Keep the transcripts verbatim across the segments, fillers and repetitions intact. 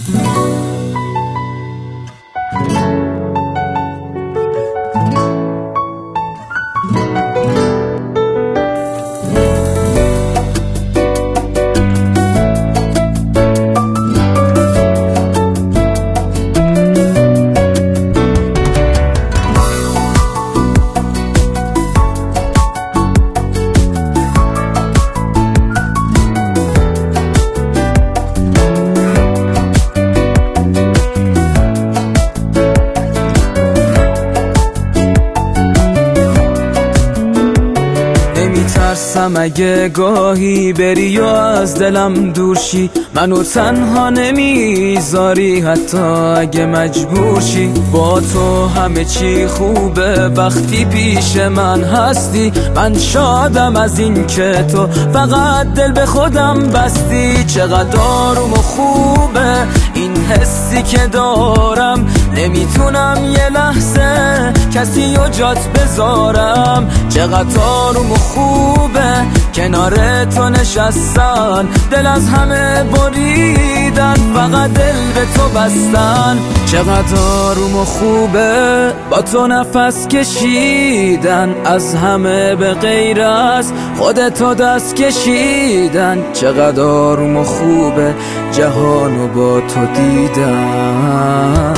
ترسم اگه گاهی بری و از دلم دور شی، منو تنها نمیذاری حتی اگه مجبور شی. با تو همه چی خوبه وقتی پیش من هستی، من شادم از این که تو فقط دل به خودم بستی. چقدر آروم و خوبه این حسی که دارم، نمیتونم یه لحظه کسی و جات بذارم. چقدر آروم و خوبه کنار تو نشستن، دل از همه بریدن فقط دل به تو بستن. چقدر آروم و خوبه با تو نفس کشیدن، از همه به غیر از خودتو دست کشیدن. چقدر آروم و خوبه جهانو با تو دیدن.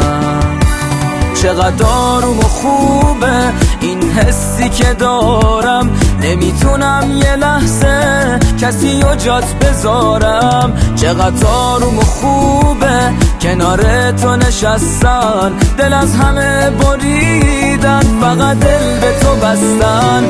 چقدر آروم و خوبه این حسی که دارم، نمیتونم یه لحظه کسی و جات بذارم. چقدر آروم و خوبه کنار تو نشستن، دل از همه بریدن فقط دل به تو بستن.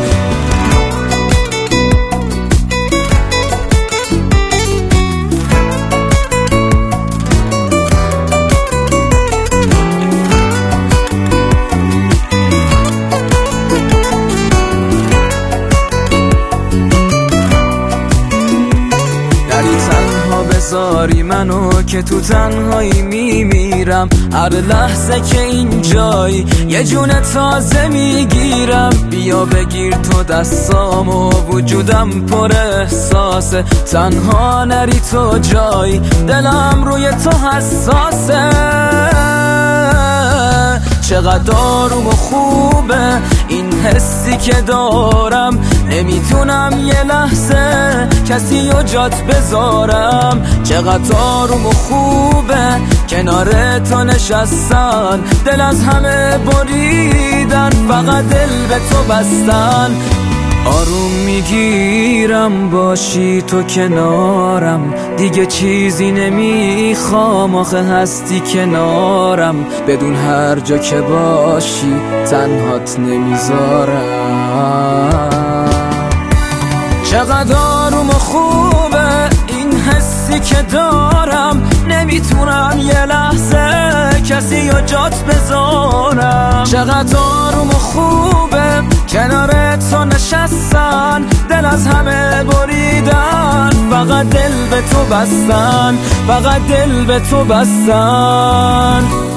بذاری منو که تو تنهایی میمیرم، هر لحظه که اینجایی یه جون تازه میگیرم. بیا بگیر تو دستام و وجودم پر احساسه، تنها نری تو جایی دلم روی تو حساسه. چقدر آروم و خوبه این حسی که دارم، نمیتونم یه لحظه کسی و جات بذارم. چقدر آروم و خوبه کنار تو نشستن، دل از همه بریدن فقط دل به تو بستن. آروم میگیرم باشی تو کنارم، دیگه چیزی نمیخوام آخه هستی کنارم. بدون هر جا که باشی تنهات نمیذارم. چقدر آروم و خوبه این حسی که دارم، نمیتونم یه لحظه کسی و جات بذارم. چقدر آروم و خوبه کنار تو نشستن، دل از همه بریدن فقط دل به تو بستن، فقط دل به تو بستن.